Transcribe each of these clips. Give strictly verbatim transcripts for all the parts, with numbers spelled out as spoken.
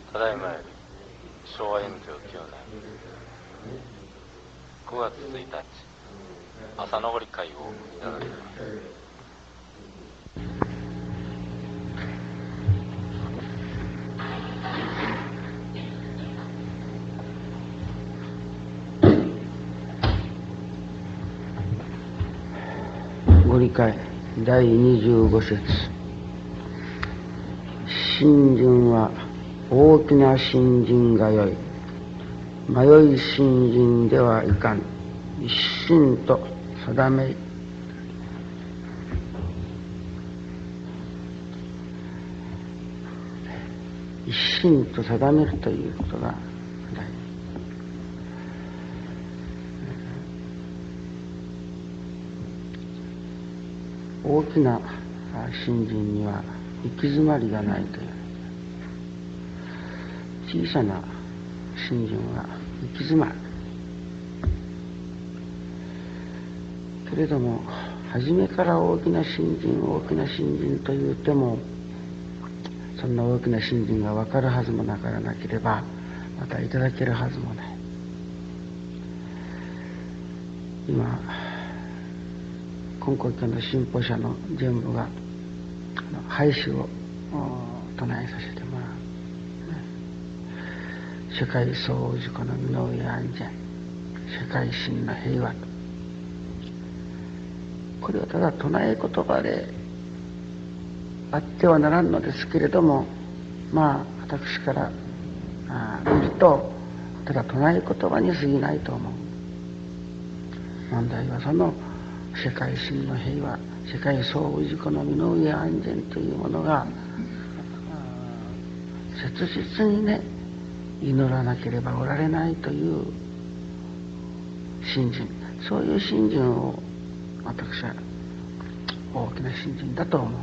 ただいまより昭和よんじゅうきゅうねんくがつついたち朝昇り会をいただきます。 ご理解だいにじゅうご節。信心は大きな信心がよい。迷い信心ではいかん。一心と定めい。一心と定めるということが大事。大きな信心には行き詰まりがないという。小さな信心は行き詰まる。けれども初めから大きな信心大きな信心と言うても、そんな大きな信心が分かるはずもなからなければまたいただけるはずもない。今根高教の信奉者の全部が廃止を唱えさせてもらう。世界総氏子の身の上安全、世界真の平和と、これはただ唱え言葉であってはならんのですけれども、まあ私から見るとただ唱え言葉に過ぎないと思う。問題はその世界真の平和、世界総氏子の身の上安全というものが切実にね祈らなければおられないという信心、そういう信心を私は大きな信心だと思う。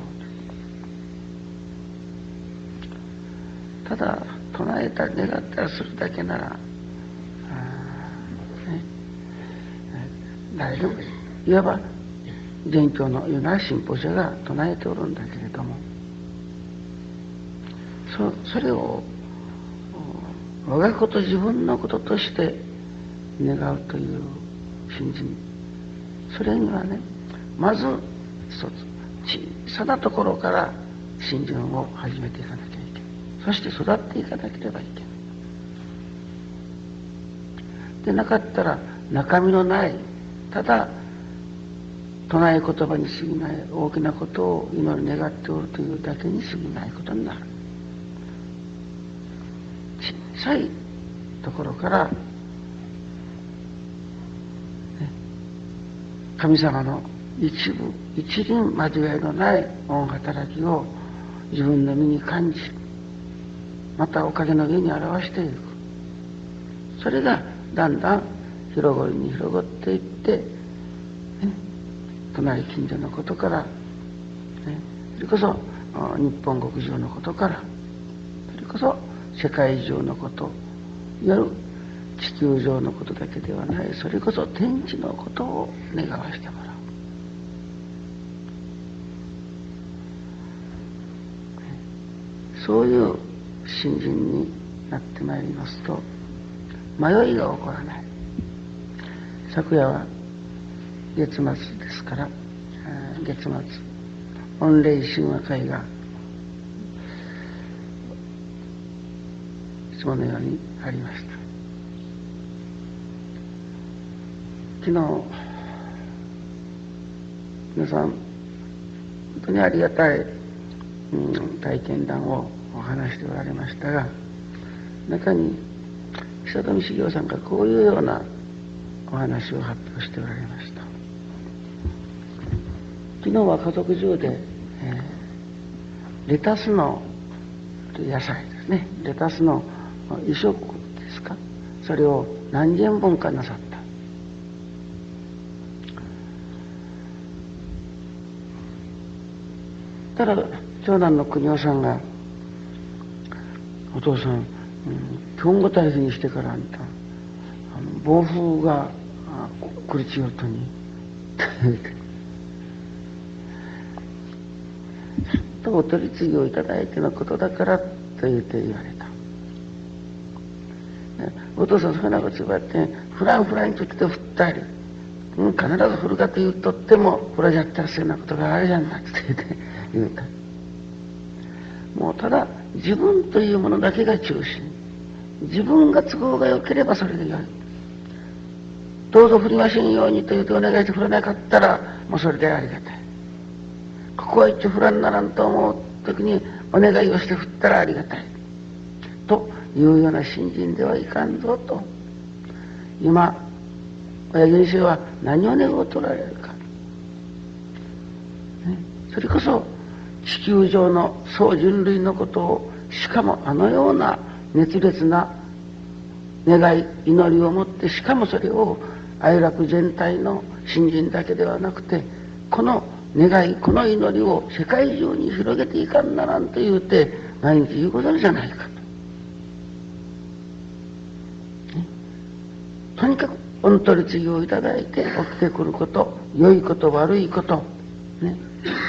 ただ唱えたり願ったりするだけなら、ね、誰でもいい。いわば全教のような信奉者が唱えておるんだけれども、そ, それを我がこと自分のこととして願うという信心、それにはね、まず一つ小さなところから信心を始めていかなきゃいけない。そして育っていかなければいけない。でなかったら中身のない、ただ唱え言葉に過ぎない大きなことを祈り願っておるというだけに過ぎないことになる。小さいところから、ね、神様の一部一輪交わりのない御働きを自分の身に感じ、またおかげの上に表していく。それがだんだん広がりに広がっていって、ね、隣近所のことから、ね、それこそ日本国中のことから、それこそ世界中のこと、いわゆる地球上のことだけではない、それこそ天地のことを願わしてもらう。そういう信心になってまいりますと、迷いが起こらない。昨夜は月末ですから、月末御礼神話会がいつものようにありました。昨日皆さん本当にありがたい、うん、体験談をお話しておられましたが、中に久富茂雄さんがこういうようなお話を発表しておられました。昨日は家族中で、えー、レタスの野菜ですね、レタスの移植ですか、それを何件分かなさった。ただ長男の国夫さんが、お父さん、うん、今後大事にしてからあんたあの暴風が来るちよとにちゃんとお取り次ぎをいただいてのことだからと言って言われた。 お父さんそういうようなこと言われて、フランフランと言って振ったり、うん、必ず振るかと言うとっても、振らじゃったらそういうようなことがあるじゃんなって言って言うた。もうただ自分というものだけが中心。自分が都合が良ければそれでよい。どうぞ振りませんようにと言うてお願いして振らなかったら、もうそれでありがたい。ここは一応振らんならんと思う時にお願いをして振ったらありがたい。というような信心ではいかんぞと。今、親父先生は何を願うとられるか。ね、それこそ地球上の総人類のことを、しかもあのような熱烈な願い、祈りを持って、しかもそれを愛楽全体の信心だけではなくて、この願い、この祈りを世界中に広げていかんならんと言うて、毎日言うことじゃないかと。ね、とにかく御取り次ぎをいただいて起きてくること、良いこと悪いこと、ね、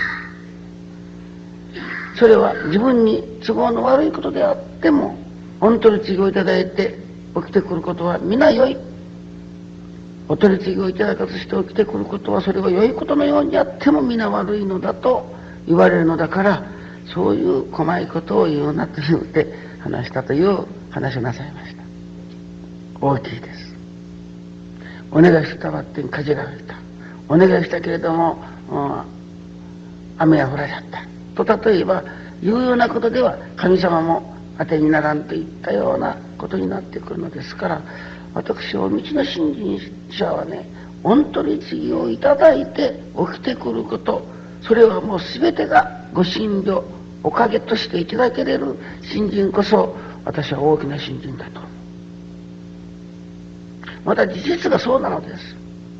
それは自分に都合の悪いことであっても、御取り次ぎをいただいて起きてくることは皆良い。お取り次ぎをいただかずして起きてくることは、それは良いことのようにあっても皆悪いのだと言われるのだから、そういう細いことを言うなと言うて話したという話をなさいました。大きいです。お願いしたばってに火事が吹いた。お願いしたけれども、うん、雨が降らしちゃったと例えばいうようなことでは、神様も当てにならんといったようなことになってくるのですから、私お道の信心者はね、御取り次ぎをいただいて起きてくること、それはもう全てがご神病、おかげとしていただけれる信心こそ、私は大きな信心だと。また事実がそうなのです。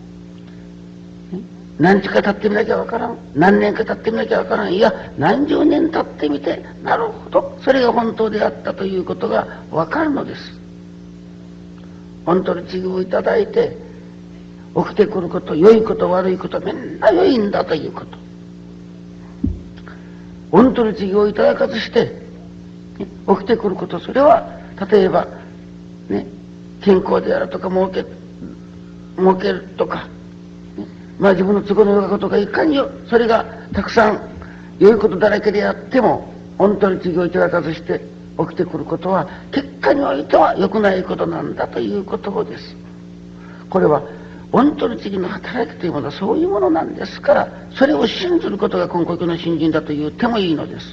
何日か経ってみなきゃわからん、何年か経ってみなきゃわからん、いや何十年経ってみて、なるほどそれが本当であったということがわかるのです。御取り次ぎをいただいて起きてくること、良いこと悪いことみんな良いんだということ。御取り次ぎをいただかずして起きてくること、それは例えばね、健康であるとか儲け儲けるとか、ね、まあ自分の都合のようなことがいかにそれがたくさん良いことだらけであっても、御取り次ぎをいただかずして起きてくることは結果においては良くないことなんだということです。これは御取り次ぎの働きというものはそういうものなんですから、それを信ずることが根高の信心だと言ってもいいのです。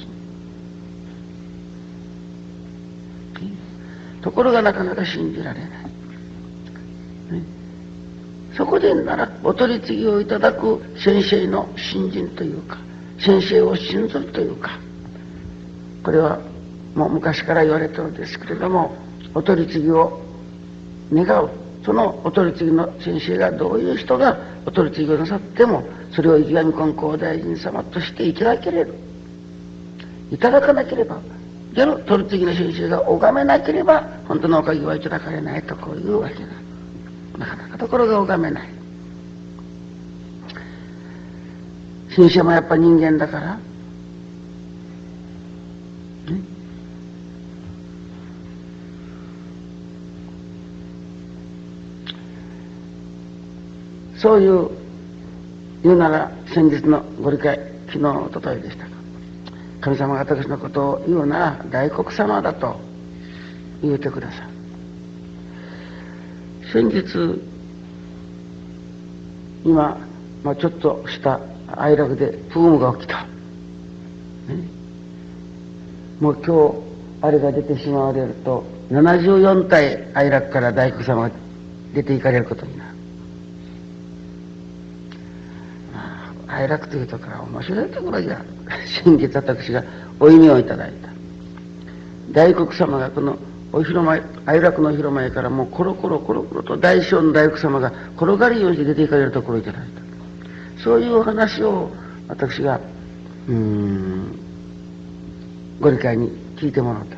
ところがなかなか信じられない、ね、そこでならお取り次ぎをいただく先生の信心というか、先生を信ずるというか、これはもう昔から言われてるんですけれども、お取り次ぎを願う、そのお取り次ぎの先生がどういう人がお取り次ぎをなさっても、それを池上金光大臣様としていただけれる、いただかなければ、での取り次ぎの先生が拝めなければ本当のおかげはいただかれないと、こういうわけだ。なかなかところが拝めない。先生もやっぱ人間だから、ね、そういう言うなら、先日のご理解、昨日おとといでしたか、神様が私のことを言うなら大黒様だと言うてください。先日今、まあ、ちょっとした哀楽でブームが起きた、ね、もう今日あれが出てしまわれるとななじゅうよん体哀楽から大黒様が出ていかれることになる。哀楽というところは面白いところじゃ。先月私がお意味をいただいた大黒様がこのお広間、哀楽のお広間へからもうコロコロコロコロと大小の大黒様が転がるように出ていかれるところをいただいた。そういうお話を私がうーんご理解に聞いてもらった。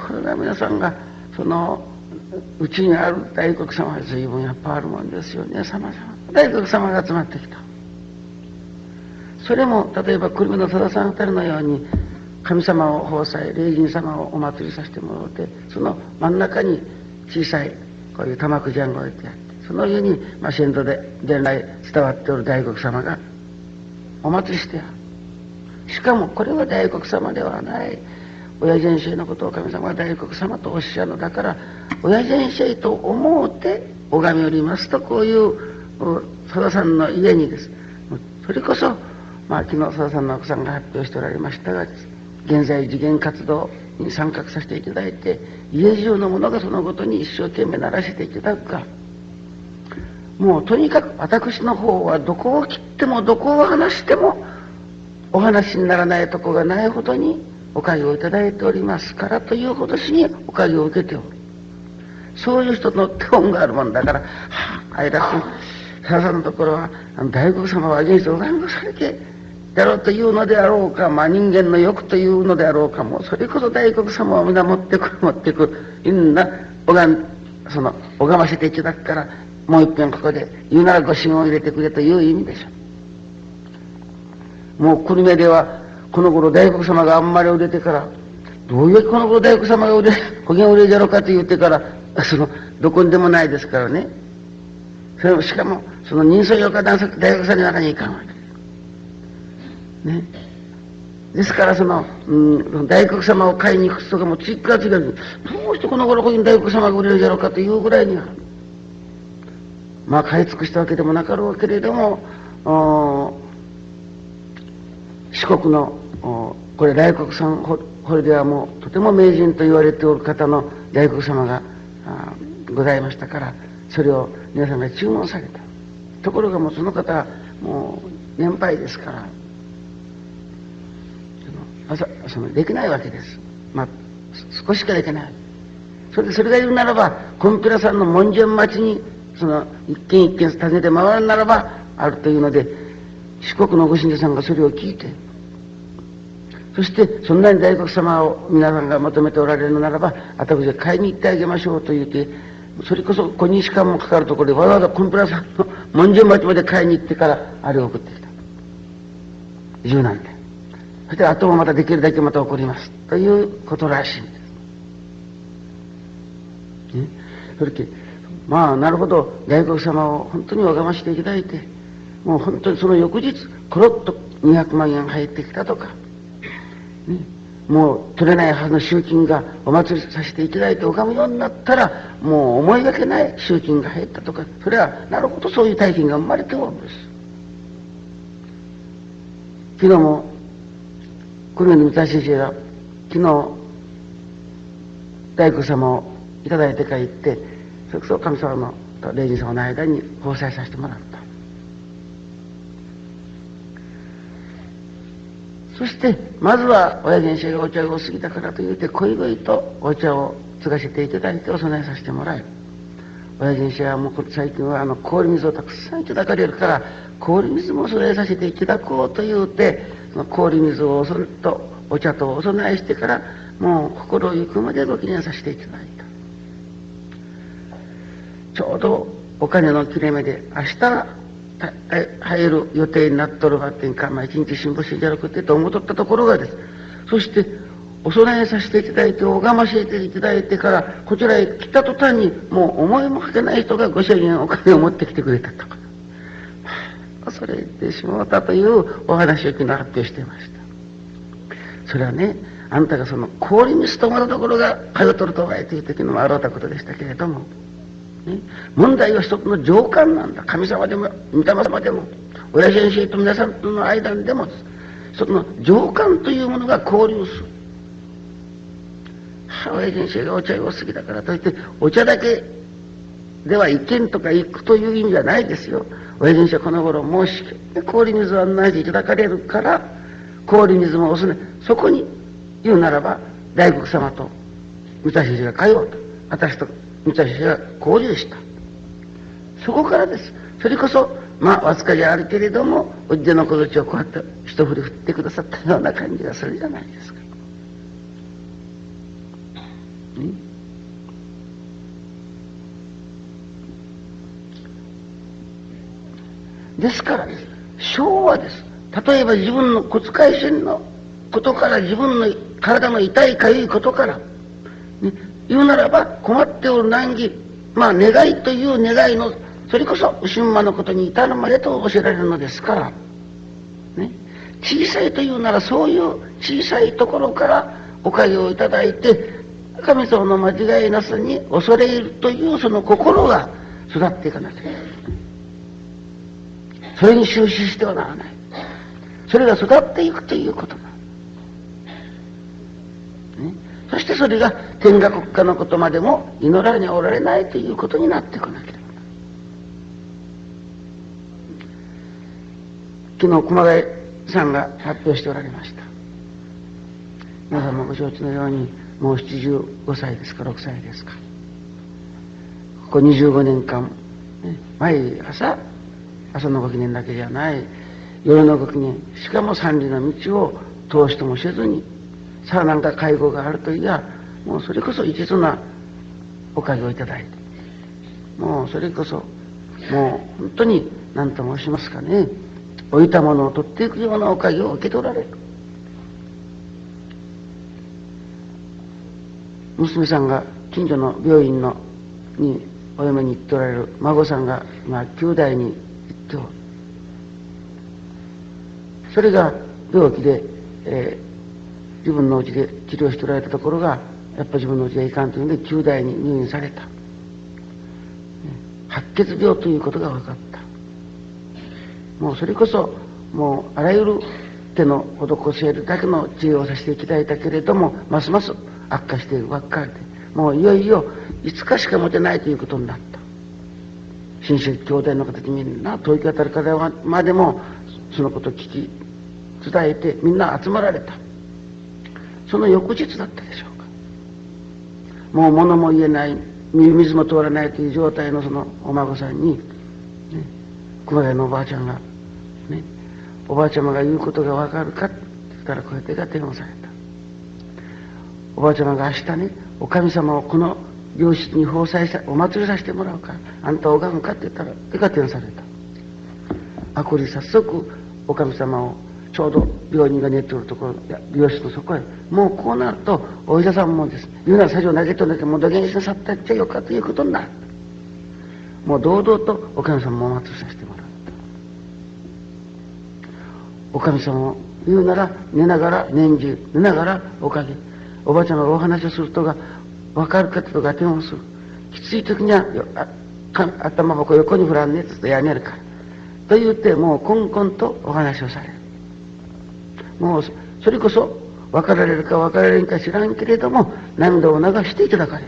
これが皆さんがそのうちにある大黒様は随分やっぱあるもんですよね。様々大黒様が集まってきた。それも例えば久留米の多田さんあたりのように神様を奉祭、霊人様をお祭りさせてもらって、その真ん中に小さいこういう玉くじ案が置いてあって、その上に、まあ、先祖で伝来伝わっておる大黒様がお祭りしてある。しかもこれは大黒様ではない。親善生のことを神様が大黒様とおっしゃるのだから、親善生と思うて拝みおりますと、こういう佐田さんの家にです。それこそ、まあ、昨日佐田さんの奥さんが発表しておられましたがです、現在次元活動に参画させていただいて、家中の者がそのことに一生懸命ならせていただくが、もうとにかく私の方はどこを切ってもどこを話してもお話にならないとこがないほどにおかげをいただいておりますからというほどしにおかげを受けておる。そういう人の手本があるもんだから、はあ、相田君、佐田さんのところはあの大黒様は現世拝みされてやろうというのであろうか、まあ、人間の欲というのであろうか、もうそれこそ大黒様を皆持ってくる持ってくるみんな拝んその拝ませていただくから、もう一遍ここで言うならご神を入れてくれという意味でしょう。もう久留米ではこの頃大黒様があんまり売れてから、どういうこの頃大黒様が売れ保険売れじゃろうかと言ってから、そのどこにでもないですからね。それもしかもその人相用か大黒さんの中にいかんわけね。ですからその、うん、大黒様を買いに行く人がもう次から次からどうしてこの頃ここに大黒様が売れるじゃろうかというぐらいには、まあ買い尽くしたわけでもなかろうけれども、四国のこれ大黒さん、これではもうとても名人と言われておる方の大黒様がございましたから、それを皆さんが注文された。ところがもうその方はもう年配ですから、そのそのできないわけです。まあ少ししかできない。それでそれがいるならば、コンピラさんの門前町にその一軒一軒訪ねて回るならばあるというので、四国のご信者さんがそれを聞いて、そしてそんなに大黒様を皆さんが求めておられるのならば、私が買いに行ってあげましょうと言って、それこそ小に時間もかかるところでわざわざコンピラさんの門前町まで買いに行ってからあれを送ってきた。十なんで。そしてあともまたできるだけまた起こりますということらしいんです。ね、それでまあなるほど、大黒様を本当に拝ましていただいて、もう本当にその翌日コロッとにひゃくまんえん入ってきたとか、ね、もう取れないはずの集金がお祭りさせていただいて拝むようになったら、もう思いがけない集金が入ったとか、それはなるほどそういう体験が生まれておるんです。昨日も久留米の三田先生が昨日大工様をいただいてから行って、それこそ神様のと霊人様の間に奉祭させてもらった。そしてまずは親先生がお茶を過ぎたからと言うて、こいこいとお茶を継がせていただいてお供えさせてもらえる。親先生はもう最近はあの氷水をたくさんいただかれるから、氷水もお供えさせていただこうと言うて、その氷水をおそとお茶とお供えしてから、もう心ゆくまでご記念させていただいた。ちょうどお金の切れ目で明日入る予定になっとるわってんか、まあ一日辛抱していただくってと思っとったところがです。そしてお供えさせていただいて拝ませていただいてからこちらへ来た途端に、もう思いもかけない人がごせんえんお金を持ってきてくれたとか、それでしまったというお話を昨日発表していました。それはね、あんたがその氷水とまるところが通っとるとはという時のもあろうたことでしたけれども、ね、問題は一つの情感なんだ。神様でも御霊様でも親先生と皆さんとの間でも、その情感というものが交流する。親先生がお茶を過ぎだからといってお茶だけでは行けんとか行くという意味じゃないですよ。親先生はこの頃申し氷水を案内していただかれるから、氷水もおすね、そこに言うならば大黒様と三田先生が通うと、私と三田先生が交流した。そこからです。それこそまあわずかじゃあるけれども、おじでの小槌をこうやって一振り振ってくださったような感じがするじゃないですか。ですからです、昭和です。例えば自分の小遣い銭のことから、自分の体の痛いかゆいことから、ね、言うならば困っておる難儀、まあ願いという願いの、それこそ牛馬のことに至るまでと教えられるのですから、ね、小さいというならそういう小さいところからおかげをいただいて、神様の間違いなさに恐れ入るというその心が育っていかなければ、それに終始してはならない。それが育っていくということだ、ね、そしてそれが天下国家のことまでも祈られにおられないということになってこなければ。昨日熊谷さんが発表しておられました。皆さんもご承知のように、もうななじゅうごさいですかろくさいですか、ここにじゅうごねんかん、ね、毎朝朝のご記念だけじゃない、夜のご記念、しかも三里の道を通しともせずに、さあなんか介護があるといや、もうそれこそ一途なおかげをいただいて、もうそれこそもう本当に何と申しますかね、置いたものを取っていくようなおかげを受け取られる。娘さんが近所の病院のにお嫁に行っておられる孫さんが今きゅうだいに行っておる。それが病気で、えー、自分の家で治療しておられたところが、やっぱ自分の家がいかんというんできゅうだいに入院された。白血病ということが分かった。もうそれこそもうあらゆる手の施せるだけの治療をさせていただいたけれども、ますます悪化しているばっかりで、もういよいよいつかしか持てないということになった。親戚兄弟の方にみんな遠い方からまでもそのことを聞き伝えて、みんな集まられた。その翌日だったでしょうか。もう物も言えない、水も通らないという状態のそのお孫さんに、ね、熊谷のおばあちゃんが、ね、おばあちゃまが言うことがわかるかって言ったら、こうやってが電話された。おばあちゃまが明日ね、お神様をこの病室に奉祭さ、お祭りさせてもらうから、あんた拝むかって言ったら、手が電話された。あこり早速、お神様をちょうど病人が寝ておるところ、病室のそこへ、もうこうなると、お医者さんもです、言うなら最初投げとんだけど、もう土下座しなさったっちゃよかということになる。もう堂々とお神様をお祭りさせてもらう。お神様を言うなら寝ながら年中、寝ながらおかげ、おばあちゃんがお話をするとが分かるかとか電話する。きつい時にはあか頭をこう横に振らんねってやめるからと言って、もうこんこんとお話をされる。もうそれこそ分かられるか分かられんか知らんけれども、涙を流していただかれる。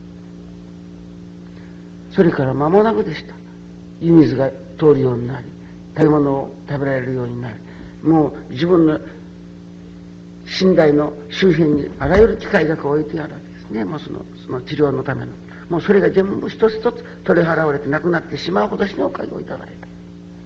それから間もなくでした。湯水が通るようになり、食べ物を食べられるようになり、もう自分の寝台の周辺にあらゆる機械が置いてあるわけですね。もうそのその治療のための、もうそれが全部一つ一つ取り払われてなくなってしまうほどしのおかげをいただいた。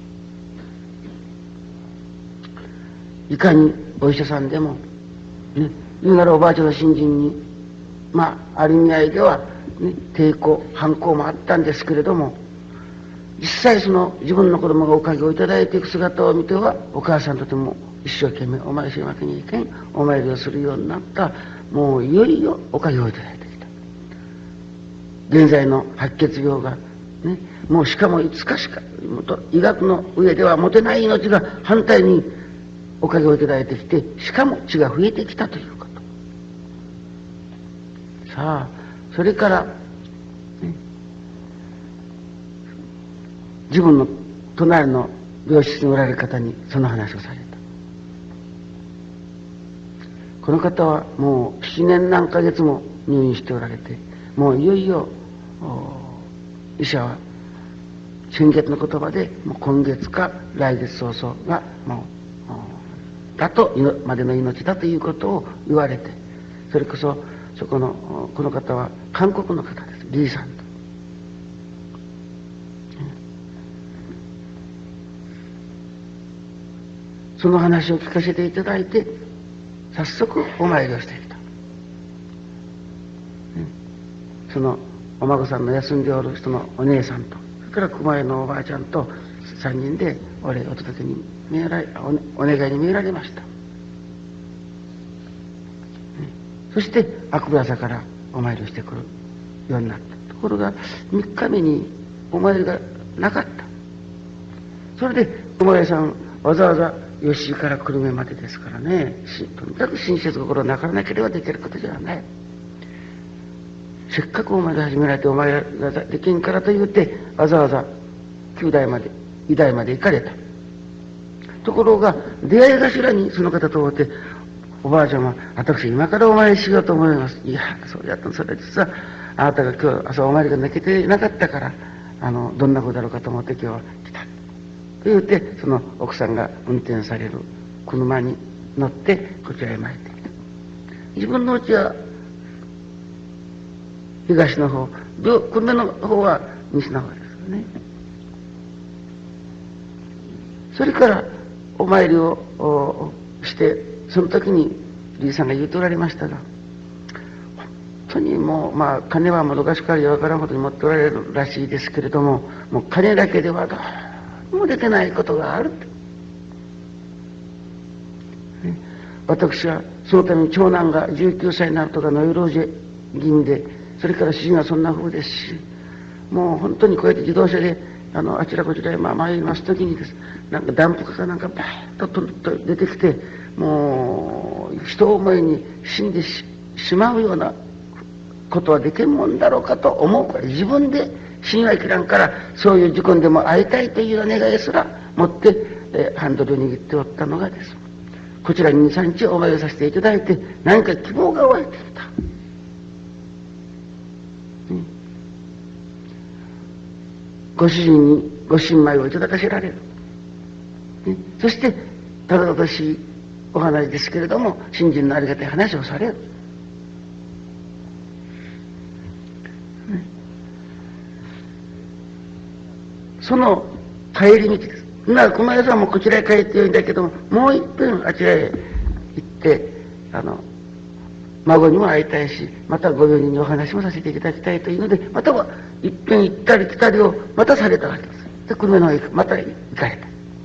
いかにお医者さんでも、ね、言うならおばあちゃんの信心に、まあある意味合いでは、ね、抵抗反抗もあったんですけれども、実際その自分の子供がおかげをいただいていく姿を見ては、お母さんとても一生懸命お参りしなきゃいけん、お参りをするようになった。もういよいよおかげをいただいてきた。現在の白血病が、ね、もうしかもいつかしか医学の上では持てない命が反対におかげをいただいてきて、しかも血が増えてきたということ。さあそれから、ね、自分の隣の病室におられる方にその話をされた。この方はもうななねん何ヶ月も入院しておられて、もういよいよ医者は先月の言葉で、もう今月か来月早々がもうだとまでの命だということを言われて、それこそそこのこの方は韓国の方です。リーさんと。その話を聞かせていただいて、早速お参りをしてきた。そのお孫さんの休んでおる人のお姉さんと、それから熊谷のおばあちゃんとさんにんでお礼お届けに見えられ お, お願いに見えられました。 そしてあくび朝からお参りをしてくるようになった。ところがみっかめにお参りがなかった。それでお前さんわざわざ吉井から久留米までですからね、とにかく親切心をなからなければできることじゃない。せっかくお前が始められてお前ができんからと言ってわざわざ九代まで医大まで行かれた。ところが出会い頭にその方と会って、おばあちゃま、私今からお参りしようと思います。いや、そうやったの、それは実はあなたが今日朝お参りが抜けてなかったからあのどんなことだろうかと思って今日は来たと言って、その奥さんが運転される車に乗ってこちらへ参ってきた。自分の家は東の方、久留米の方は西の方ですよね。それからお参りをしてその時に理事さんが言うとおられましたが、本当にもうまあ金はもどかしからよ分からんほどに持っておられるらしいですけれども、もう金だけではどうもできないことがあると、ね、私はそのために長男がじゅうきゅうさいになるとかノイローゼ気味で、それから主人はそんな風ですし、もう本当にこうやって自動車であのあちらこちらへまあ参ります時にです、なんかダンプカーかなんかバーッととと出てきて、もう人思いに死んで し, しまうようなことはできるもんだろうかと思うから、自分で死には切らんから、そういう事故にでも会いたいというような願いすら持って、えハンドルを握っておったのがです、こちらににさんにちお参りさせていただいて、何か希望が湧いてきた。ご主人にご新米をいただかせられる、ね、そしてただただしいお話ですけれども信心のありがたい話をされる、ね、その帰り道です。な熊谷さんもこちらへ帰ってよいんだけども、もう一遍あちらへ行ってあの孫にも会いたいし、またご友人にお話もさせていただきたいというので、またはいっぺん行ったり来たりをまたされたわけです。で久留米の方へまた行かれた。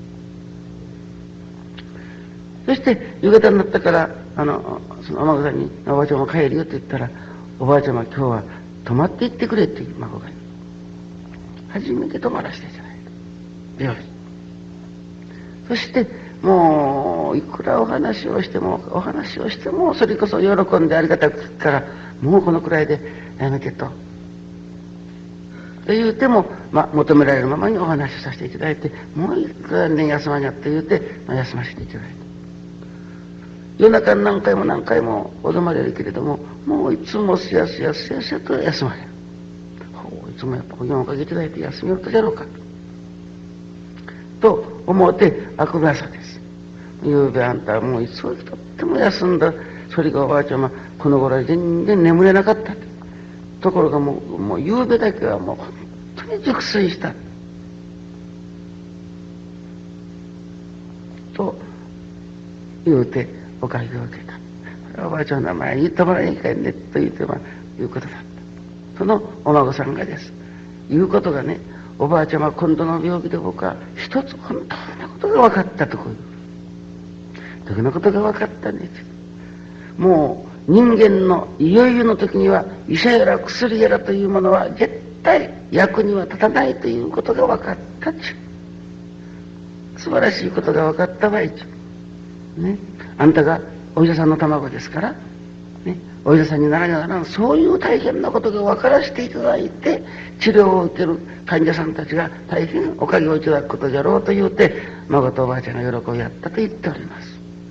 そして夕方になったからあのそのお孫さんに「おばあちゃんも帰るよ」と言ったら「おばあちゃま今日は泊まって行ってくれ」っていう孫が初めて泊まらせていただいた病院。そしてもういくらお話をしてもお話をしてもそれこそ喜んでありがたく聞くから、もうこのくらいでやめてと。と言うても、まあ、求められるままにお話をさせていただいて、もういくらね休まにゃって言うて、まあ、休ませていただいて、夜中に何回も何回もお泊まれるけれども、もういつもすやすやすやすやと休まれる。ほういつもやっぱお湯をおかけいただいて休みよったじゃろうかと思うて、あくび朝です。ゆうべあんたはもういつもとっても休んだ。それがおばあちゃまこの頃は全然眠れなかった。ところがもう、もうゆうべだけはもう本当に熟睡した。と言うておかげを受けた。おばあちゃんの名前言ってもらえんかいねと言ってまあいうことだった。そのお孫さんがです。言うことがね、おばあちゃま今度の病気で僕は一つ本当なことが分かったとこういう。どんなことが分かったんです。もう人間のいよいよの時には医者やら薬やらというものは絶対役には立たないということが分かったっちゅう。素晴らしいことが分かったわいちゅう。ね。あんたがお医者さんの卵ですから、ね、お医者さんにならにゃならん、そういう大変なことが分からせていただいて治療を受ける患者さんたちが大変おかげをいただくことじゃろうと言うて、孫とおばあちゃんが喜びやったと言っております。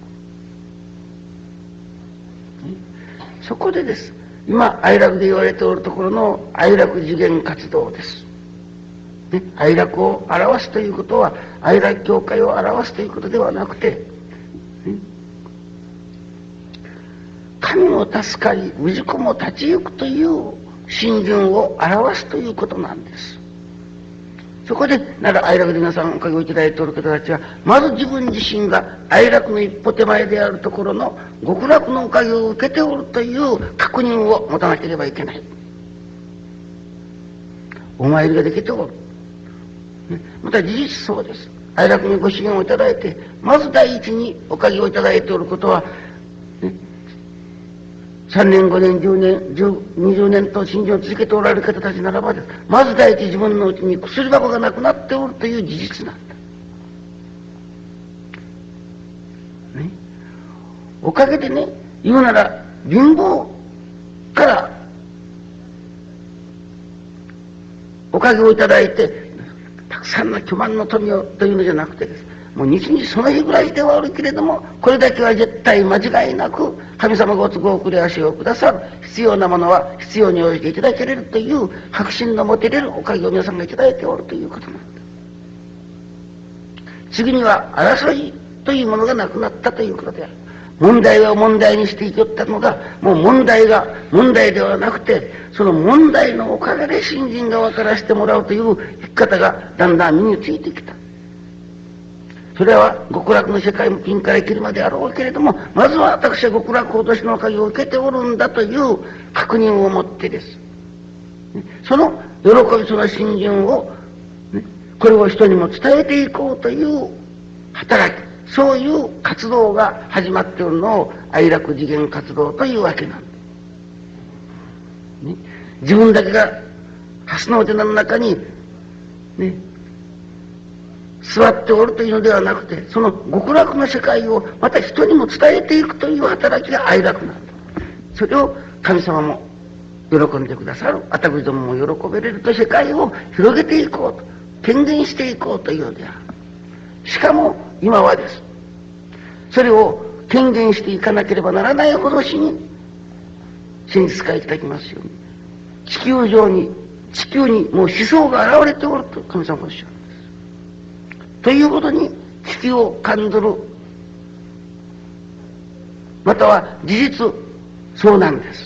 そこでです。今愛楽で言われておるところの愛楽次元活動です。ね、愛楽を表すということは愛楽教会を表すということではなくて、ね、神も助かり氏子も立ち行くという信心を表すということなんです。そこでなら愛楽で皆さんおかげをいただいておる方たちは、まず自分自身が愛楽の一歩手前であるところの極楽のおかげを受けておるという確認を持たなければいけない。お参りができておる。また事実そうです。愛楽にご支援をいただいて、まず第一におかげをいただいておることは、ね、 さんねん、ごねん、じゅうねん、にじゅうねんと信心を続けておられる方たちならばです。まず第一自分のうちに薬箱がなくなっておるという事実なんだ。ね。おかげでね、言うなら貧乏からおかげをいただいて、たくさんの巨万の富をというのじゃなくてです。もう日々その日ぐらいではあるけれども、これだけは絶対間違いなく神様がお都合をくれ足をくださる。必要なものは必要に応じていただけれるという確信の持てれるおかげを皆さんがいただいておるということなんだ。次には争いというものがなくなったということである。問題を問題にしていきよったのが、もう問題が問題ではなくて、その問題のおかげで信心が分からせてもらうという生き方がだんだん身についてきた。それは極楽の世界もピンから生きるまであろうけれども、まずは私は極楽落としのおかげを受けておるんだという確認を持ってです。その喜び、その信心を、ね、これを人にも伝えていこうという働き、そういう活動が始まっているのを愛楽次元活動というわけなんです。ね、自分だけが蓮のお寺の中に、ね、座っておるというのではなくて、その極楽の世界をまた人にも伝えていくという働きが愛楽なんだ。それを神様も喜んでくださる。私どもも喜べれると世界を広げていこうと、権限していこうというのである。しかも今はです。それを権限していかなければならないほどしに、先日からいただきますように、地球上に、地球にもう思想が現れておると神様がおっしゃる。ということに危機を感ずる。または事実そうなんです。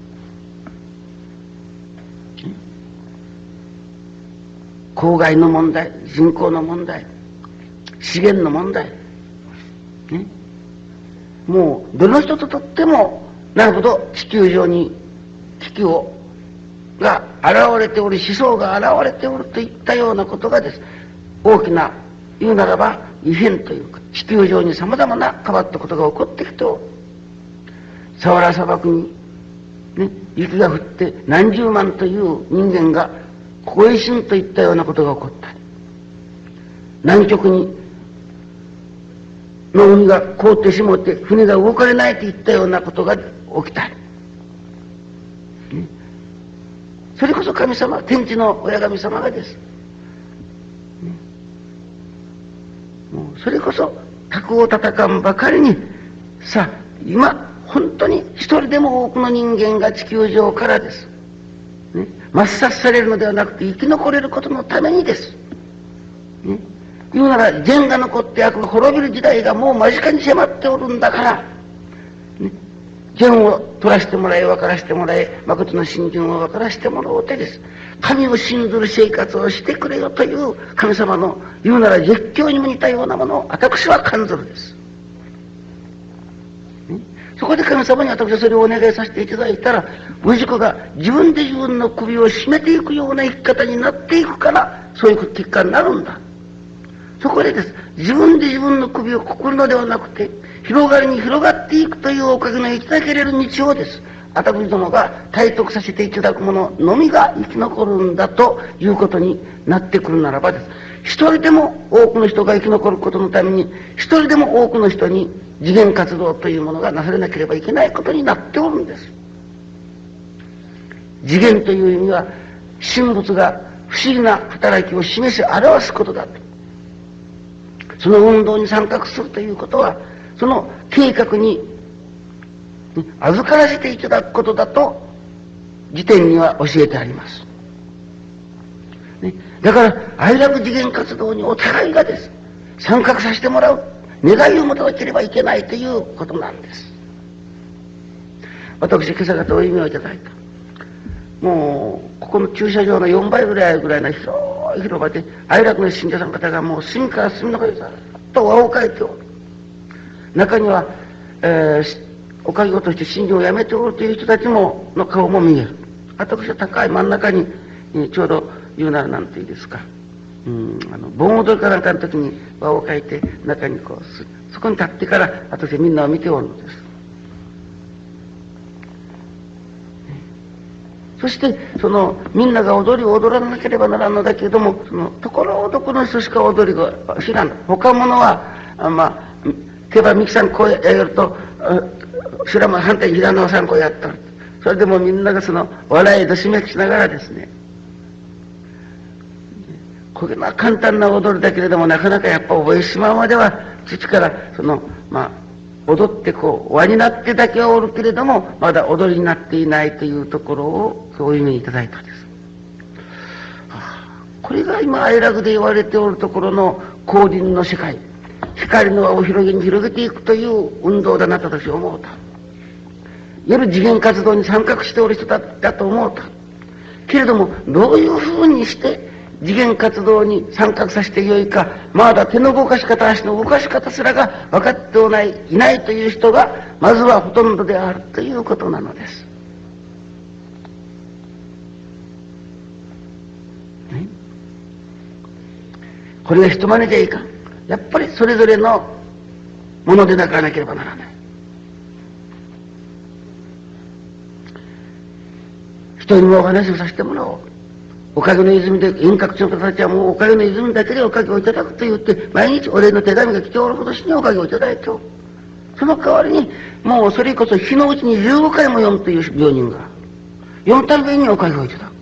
公害の問題、人口の問題、資源の問題、ね、もうどの人ととってもなるほど地球上に危機をが現れており、思想が現れておるといったようなことがです。大きな言うならば異変というか、地球上に様々な変わったことが起こってきておる。サハラ砂漠に、ね、雪が降って何十万という人間が凍え死ぬといったようなことが起こったり、南極にの海が凍ってしもって船が動かれないといったようなことが起きたり、ね、それこそ神様、天地の親神様がです。それこそ卓を戦うばかりに、さあ今本当に一人でも多くの人間が地球上からです、ね、抹殺されるのではなくて生き残れることのためにです、ね、言うなら善が残って悪が滅びる時代がもう間近に迫っておるんだから、ね、善を取らせてもらい分からせてもらい、誠の信心を分からせてもらおうてです。神を信ずる生活をしてくれよという神様の言うなら絶叫にも似たようなものを私は感ずるです。そこで神様に私はそれをお願いさせていただいたら、氏子が自分で自分の首を絞めていくような生き方になっていくから、そういう結果になるんだ。そこでです。自分で自分の首をくくるのではなくて、広がりに広がっていくというおかげのいただけれる道をです。私どもが体得させていただくもののみが生き残るんだということになってくるならばです。一人でも多くの人が生き残ることのために、一人でも多くの人に次元活動というものがなされなければいけないことになっておるんです。次元という意味は、神仏が不思議な働きを示し表すことだと。その運動に参画するということは、その計画に預からせていただくことだと辞典には教えてあります、ね、だから愛楽次元活動にお互いがです参画させてもらう願いを持たなければいけないということなんです。私今朝方お夢をいただいた。もうここの駐車場のよんばいぐらいぐらいの広い広場で愛楽の信者さん方がもう隅から隅の方にずっと輪をかいておる。中には、えーおかげをとして信心をやめておるという人たちもの顔も見える。私は高い真ん中に、えー、ちょうど言うならなんていいですか、うん、あの盆踊りかなんかの時に輪を描いて中にこうそこに立ってから私はみんなを見ておるのです。 そしてそのみんなが踊りを踊らなければならんのだけれども、そのところどころの人しか踊りが知らん。他者はあまあけばみきさんこうやると知らん反対に平野さんこうやったる。それでもみんながその笑いとしめきしながらですね、これは簡単な踊りだけれども、なかなかやっぱ覚えしまうまでは父からそのまあ踊ってこう輪になってだけはおるけれども、まだ踊りになっていないというところをそういう意味にいただいたんです。これが今哀楽で言われておるところの光輪の世界、光の輪を広げに広げていくという運動だなと私は思うた。夜次元活動に参画しておる人だだと思うた。けれどもどういうふうにして次元活動に参画させてよいか、まだ手の動かし方、足の動かし方すらが分かっておないいないという人がまずはほとんどであるということなのです。ね、これが人真似じゃいかん。やっぱりそれぞれのものでなかなければならない。人にもお話をさせてもらおう。おかげの泉で遠隔地の方たちはもうおかげの泉だけでおかげをいただくと言って毎日お礼の手紙が来ておるほどしにおかげをいただいておる。その代わりにもうそれこそ日のうちにじゅうごかいも読むという病人が読むたびにおかげをいただく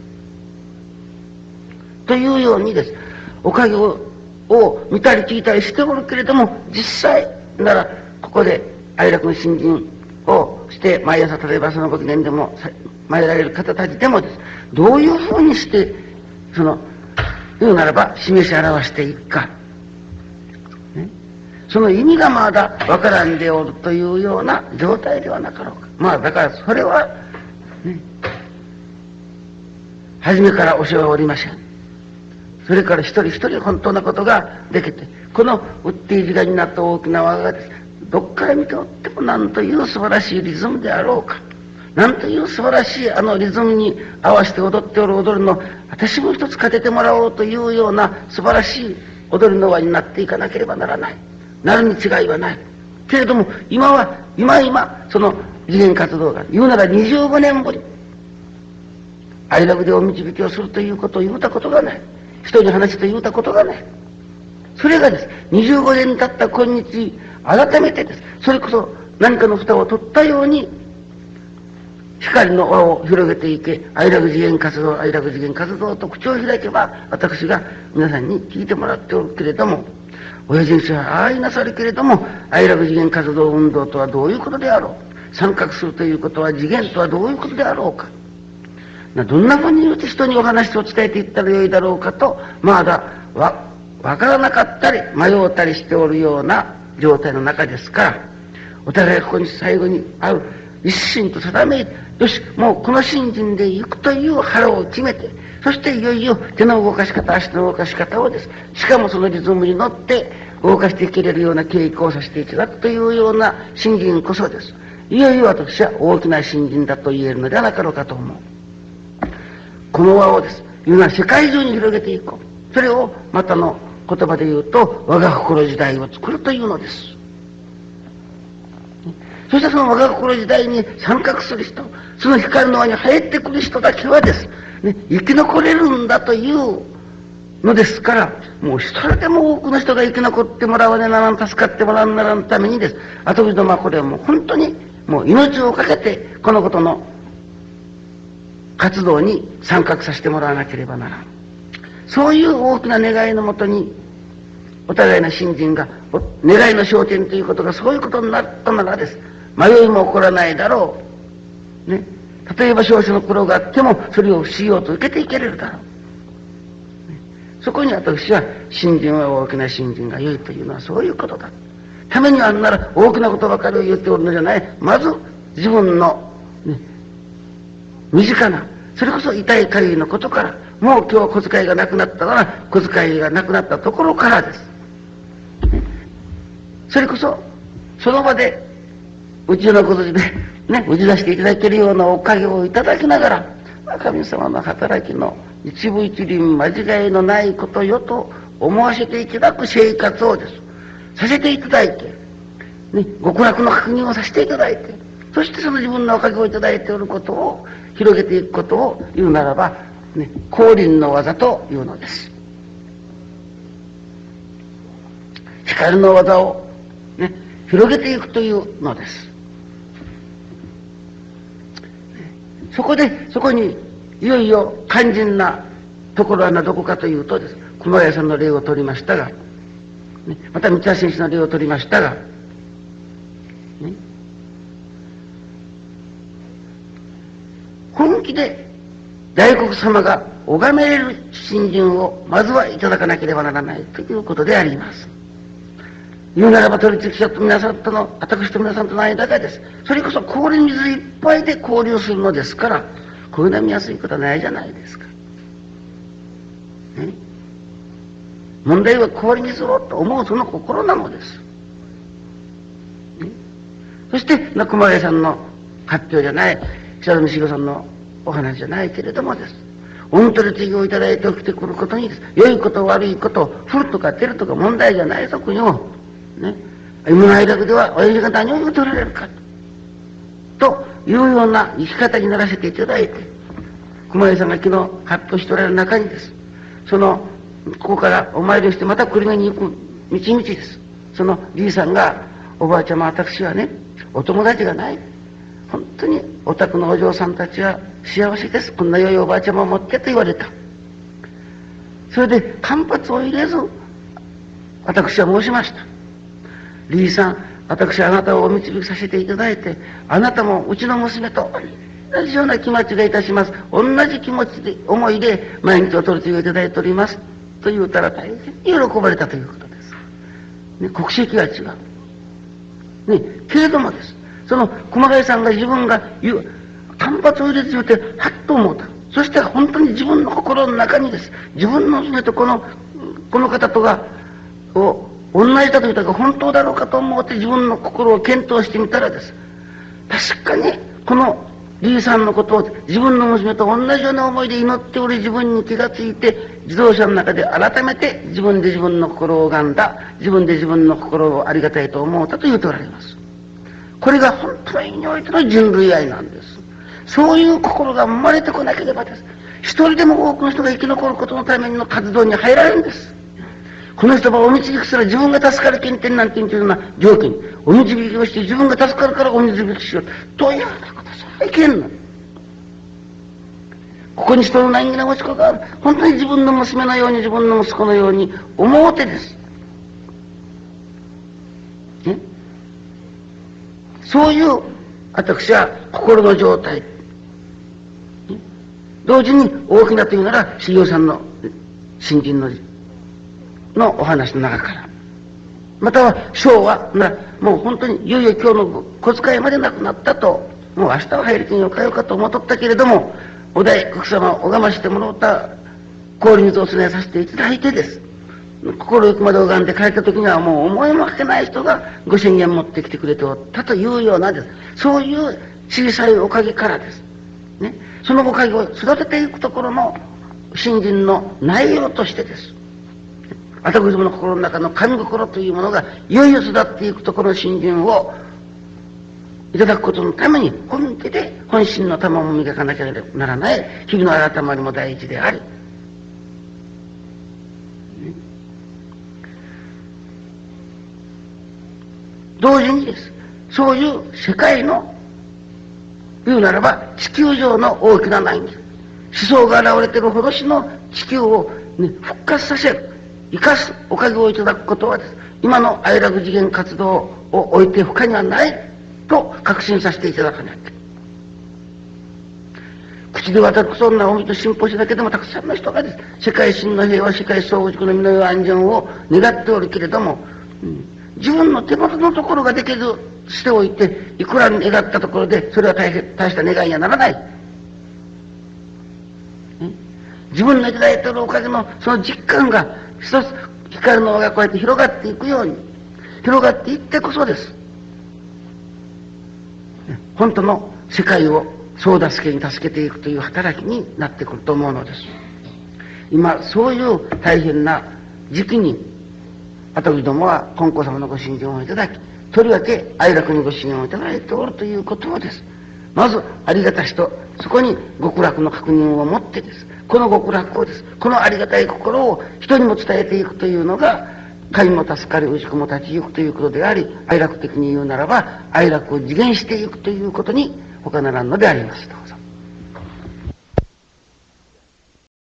というようにです。おかげをを見たり聞いたりしておるけれども、実際ならここで哀楽の新人をして毎朝例えばそのご記念でも参られる方たちでもです、どういうふうにしてその言うならば示し表していくか、ね、その意味がまだわからんでおるというような状態ではなかろうか。まあだからそれはね、初めから教えはおりません。それから一人一人本当なことができて、このウッディ時代になった大きな輪がです、どっから見ておっても何という素晴らしいリズムであろうか、何という素晴らしいあのリズムに合わせて踊っておる踊りの私も一つ勝ててもらおうというような素晴らしい踊りの輪になっていかなければならない。なるに違いはない。けれども今は今今その次元活動が言うならにじゅうごねんぶり哀楽でお導きをするということを言うたことがない。人に話と言うたことがない。それがですにじゅうごねん経った今日改めてです、それこそ何かの蓋を取ったように光の輪を広げていけ、哀楽次元活動哀楽次元活動と口を開けば私が皆さんに聞いてもらっておるけれども、親人生はああ言いなさるけれども哀楽次元活動運動とはどういうことであろう、参画するということは次元とはどういうことであろうか、どんなふうに言うて人にお話を伝えていったらよいだろうかとまだわ分からなかったり迷ったりしておるような状態の中ですから、お互いここに最後に会う一心と定め、よしもうこの信心で行くという腹を決めて、そしていよいよ手の動かし方足の動かし方をです、しかもそのリズムに乗って動かしていけれるような稽古をさせていただくというような信心こそです、いよいよ私は大きな信心だと言えるのではなかろうかと思う。この輪をです言うのは世界中に広げていこう。それをまたの言葉で言うと我が心時代を作るというのです。そしてその我が心時代に参画する人、その光の輪に入ってくる人だけはですね、生き残れるんだというのですから、もう一人でも多くの人が生き残ってもらわねならん、助かってもらわならんためにです、後藤のまこれはもう本当にもう命を懸けてこのことの活動に参画させてもらわなければならん。そういう大きな願いのもとにお互いの信心が願いの焦点ということがそういうことになったならです、迷いも起こらないだろう、ね、例えば少々の苦労があってもそれをしようと受けていけれるだろう、ね、そこに私は信心は大きな信心が良いというのはそういうことだ。ためにはあんなら大きなことばかりを言っておるのじゃない。まず自分の、ね、身近なそれこそ痛いかゆいのことから、もう今日小遣いがなくなったなら小遣いがなくなったところからです、ね、それこそその場でうちのことでね打ち出していただけるようなおかげをいただきながら、神様の働きの一部一輪間違いのないことよと思わせていただく生活をですさせていただいて、ね、極楽の確認をさせていただいて、 そしてその自分のおかげをいただいておることを広げていくことを言うならば、ね、降臨の技というのです。光の技を、ね、広げていくというのです。そこで、そこにいよいよ肝心なところはどこかというとです。熊谷さんの例を取りましたが、ね、また三橋先生の例を取りましたが、ね、本気で大黒様が拝めれる信心をまずはいただかなければならないということであります。言うならば取引者と皆さんとの、私と皆さんとの間がです。それこそ氷水いっぱいで交流するのですから、こういうのは見やすいことはないじゃないですか。ね、問題は氷水をと思うその心なのです。ね、そして、熊谷さんの発表じゃない、久富茂さんのお話じゃないけれどもです。御取り次ぎをいただいて起きてくることにです。良いこと悪いこと、降るとか出るとか問題じゃないぞ、国を。ね。今の間では親父が何を言うとられるか。というような生き方にならせていただいて、熊谷さんが昨日発表しておられる中にです。その、ここからお参りをしてまた栗毛に行く道々です。そのじいさんが、おばあちゃま私はね、お友達がない。本当にお宅のお嬢さんたちは幸せです。こんな良いおばあちゃまを持ってと言われた。それで間髪を入れず、私は申しました。リーさん、私はあなたをお導きさせていただいて、あなたもうちの娘と同じような気持ちがいたします。同じ気持ちで、思いで毎日お取り次ぎをいただいております。と言うたら大変に喜ばれたということです。ね、国籍が違う。ね、けれどもです。その熊谷さんが自分が言う、単発を入れて言うて、はっと思った。そして本当に自分の心の中にです。自分の娘とこの、この方とが、を、同じだと言ったが本当だろうかと思って自分の心を検討してみたらです。確かに、このリーさんのことを自分の娘と同じような思いで祈っており自分に気がついて、自動車の中で改めて自分で自分の心を拝んだ、自分で自分の心をありがたいと思うたと言うておられます。これが本当の意味においての人類愛なんです。そういう心が生まれてこなければです。一人でも多くの人が生き残ることのための活動に入られるんです。この人はお導きすら自分が助かる権点なんていうような条件、お導きをして自分が助かるからお導きしようというようなことさえいけんの。ここに人の難儀な持ち子がある。本当に自分の娘のように自分の息子のように思うてです。ね、そういう私は心の状態。同時に大きなというなら修行さんの新人ののお話の中から、または小はなもう本当にいよいよ今日の小遣いまでなくなったと、もう明日は入り金を変えようかと思っとったけれども、お大黒様を拝ましてもらった氷水を備えさせていただいてです。心ゆくまで拝んで帰った時にはもう思いもかけない人がご宣言持ってきてくれておったというようなです。そういう小さいおかげからです。ね、そのおかげを育てていくところの信心の内容としてです。私どもの心の中の神心というものがいよいよ育っていくところの信心をいただくことのために本気で本心の玉を磨かなければならない日々の改まりも大事であり、ね、同時にです。そういう世界の言うならば地球上の大きな難儀、思想が現れているほどしの地球を、ね、復活させる生かすおかげをいただくことはです。今の愛楽次元活動を置いて他にはないと確信させていただかなきゃ。口で私そんな思いと信奉しだけでもたくさんの人がです。世界真の平和、世界総軸の身の世安全を願っておるけれども、うん、自分の手元のところができずしておいて、いくら願ったところでそれは 大, 大した願いにはならない。自分のいただいているおかげのその実感が一つ光の輪がこうやって広がっていくように広がっていってこそです。本当の世界を総助けに助けていくという働きになってくると思うのです。今そういう大変な時期に私どもは金光様のご信心をいただき、とりわけ哀楽にご支援をいただいておるということをです。まずありがたしと、そこに極楽の確認を持ってです。この極楽をです。このありがたい心を人にも伝えていくというのが、神も助かり、氏子も立ち行くということであり、哀楽的に言うならば、哀楽を次元していくということに他ならんのであります。どうぞ。